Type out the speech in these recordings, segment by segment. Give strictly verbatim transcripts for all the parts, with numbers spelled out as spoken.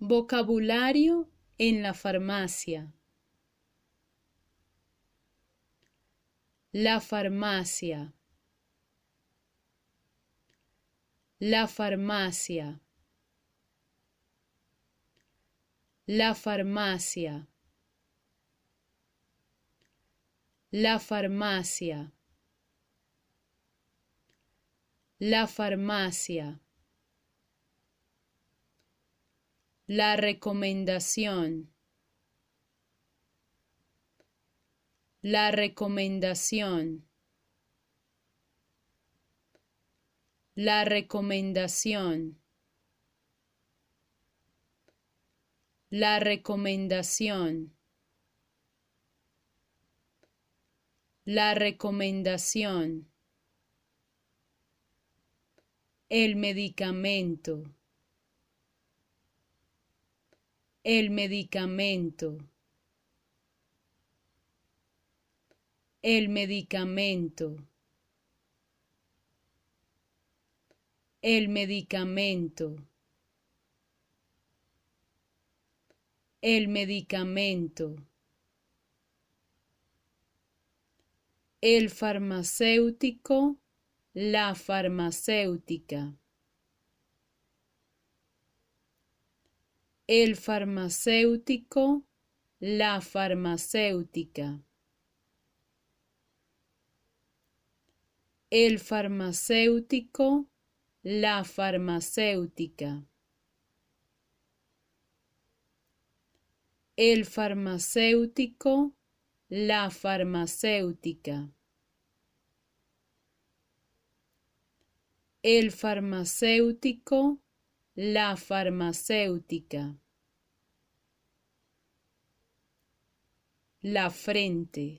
Vocabulario en la farmacia. La farmacia. La farmacia. La farmacia. La farmacia. La farmacia. La recomendación. La recomendación. La recomendación. La recomendación. La recomendación. El medicamento. El medicamento. El medicamento. El medicamento. El medicamento. El farmacéutico. La farmacéutica. El farmacéutico. La farmacéutica. El farmacéutico. La farmacéutica. El farmacéutico. La farmacéutica. El farmacéutico. La farmacéutica. La frente.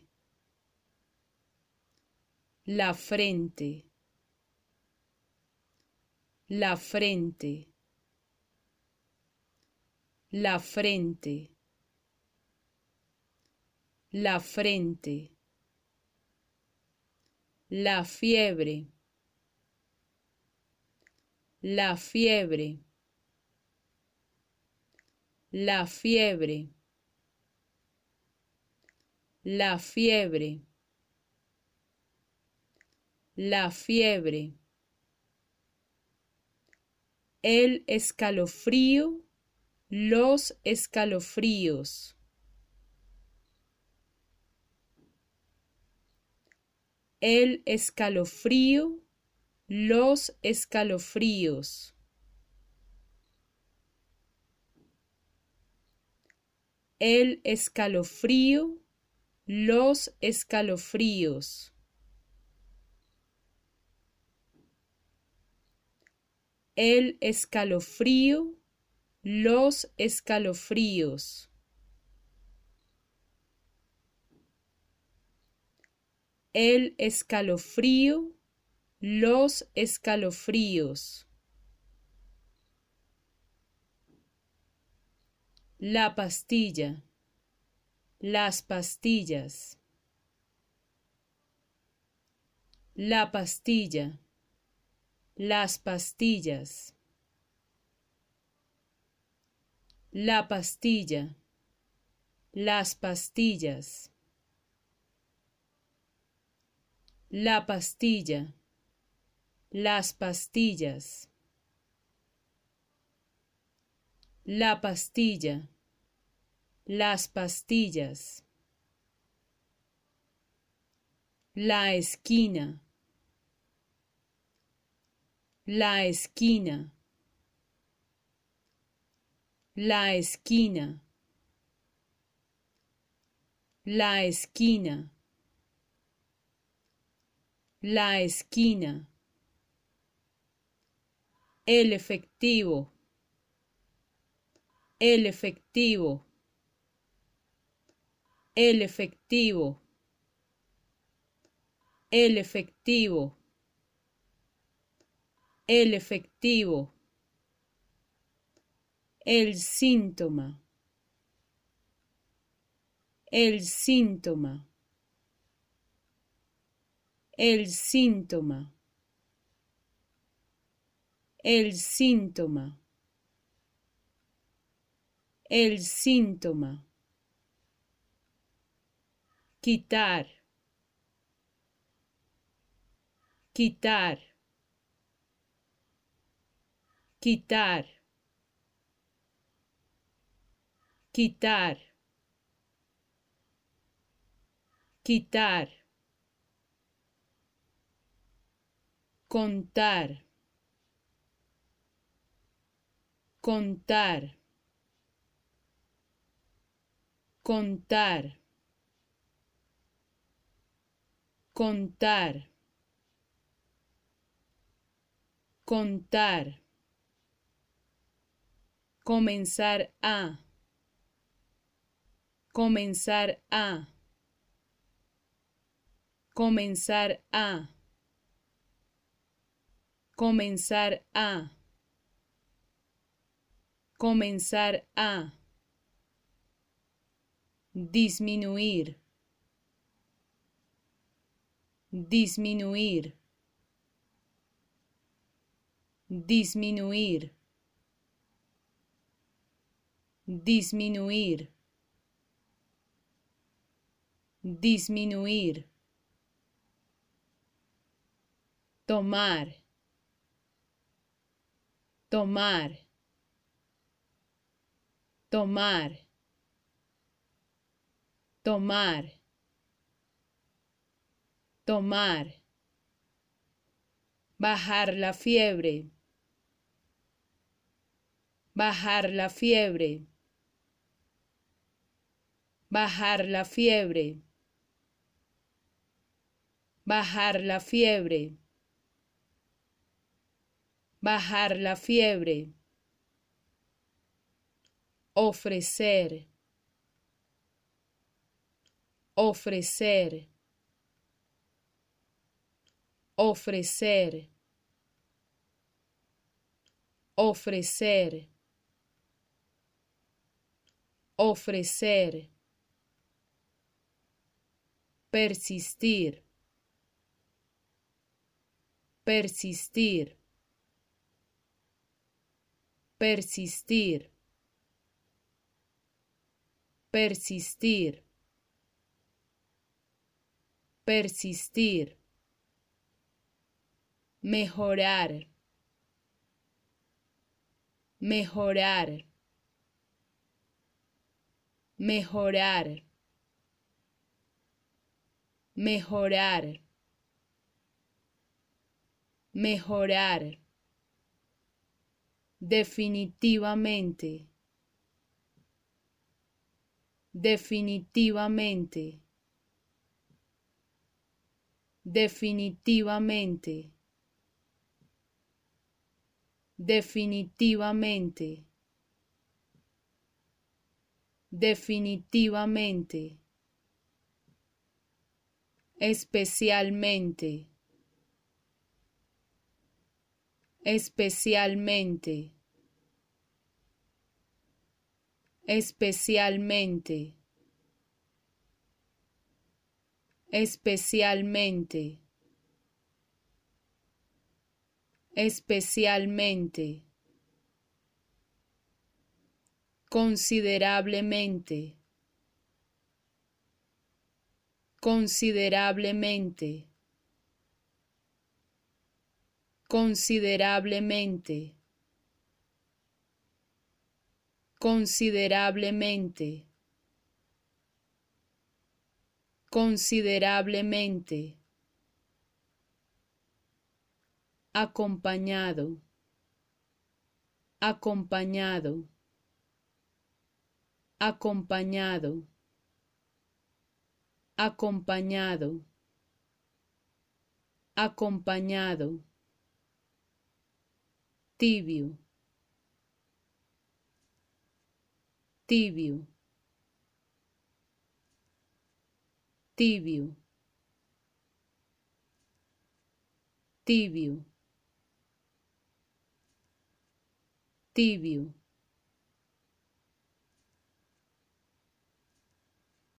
La frente. La frente. La frente. La frente. La fiebre. La fiebre. La fiebre. La fiebre. La fiebre. El escalofrío. Los escalofríos. El escalofrío. Los escalofríos. El escalofrío. Los escalofríos. El escalofrío. Los escalofríos. El escalofrío. Los escalofríos. La pastilla. Las pastillas. La pastilla. Las pastillas. La pastilla. Las pastillas. La pastilla. Las pastillas. La pastilla. Las pastillas. La esquina. La esquina. La esquina. La esquina. La esquina. El efectivo. El efectivo. El efectivo. El efectivo. El efectivo. El síntoma. El síntoma. El síntoma. El síntoma. el síntoma, quitar, quitar, quitar, quitar, quitar, contar, contar, contar, contar, contar, comenzar a, comenzar a, comenzar a, comenzar a, comenzar a, disminuir, disminuir, disminuir, disminuir, disminuir, tomar, tomar, tomar, tomar, tomar, bajar la fiebre, bajar la fiebre, bajar la fiebre, bajar la fiebre, bajar la fiebre, ofrecer, ofrecer, ofrecer, ofrecer, ofrecer, persistir, persistir, persistir, persistir, persistir, mejorar, mejorar, mejorar, mejorar, mejorar, definitivamente, definitivamente, definitivamente, definitivamente, definitivamente, especialmente, especialmente, especialmente, especialmente, especialmente, considerablemente, considerablemente, considerablemente, considerablemente, considerablemente, acompañado, acompañado, acompañado, acompañado, acompañado, tibio, tibio, tibio, tibio, tibio,